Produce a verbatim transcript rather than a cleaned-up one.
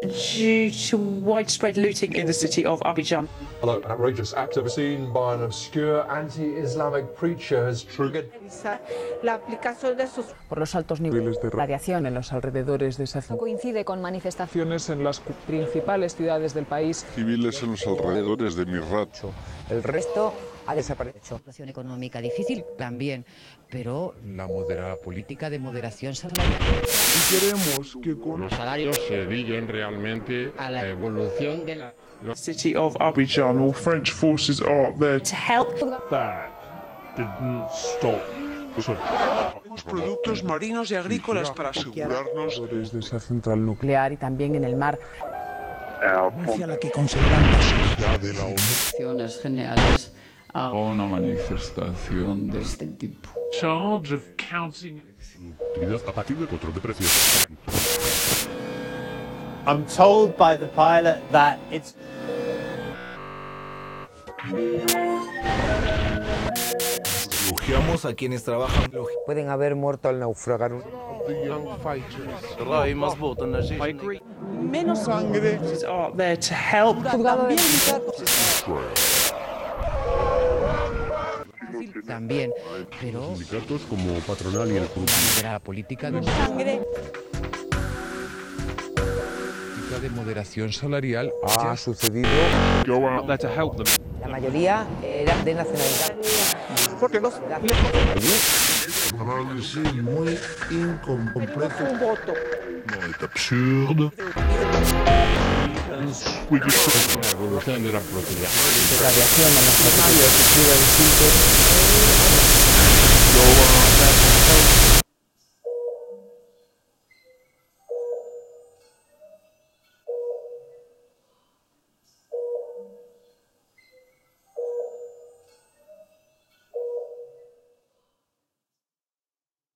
due to widespread looting in the city of Abidjan. Hello, an outrageous act overseen by an obscure anti-Islamic preacher has triggered La aplicación de sus por los altos niveles de radiación en los alrededores de esa ciudad. Coincide con manifestaciones En las principales ciudades del país. Civiles en los alrededores de Mirat. El resto ha desaparecido. Situación económica difícil también, pero la moderada política de moderación salarial. Y queremos que con los salarios se dediquen realmente a la evolución de la City of Abidjan. Abidjan, or French forces are there To help that didn't stop. Los productos marinos y agrícolas para asegurarnos Desde esa central nuclear. Nuclear y también en el mar. hacia la que consideramos de la Elecciones generales a Una manifestación de este tipo. charge of counting. a partir del control de precios. I'm told by the pilot that it's elogiamos a quienes trabajan. Pueden haber muerto al naufragar. menos sangre are there to help. También, pero Sindicatos como patronal y el club. la moderada política de, sangre. política de moderación salarial Ha sucedido. Go out there to help them. La mayoría eran de nacionalidad. Porque los Análisis muy incompleto. un voto. Es absurdo. la evolución de la propiedad. Radiación en los escenarios. Go out there to help.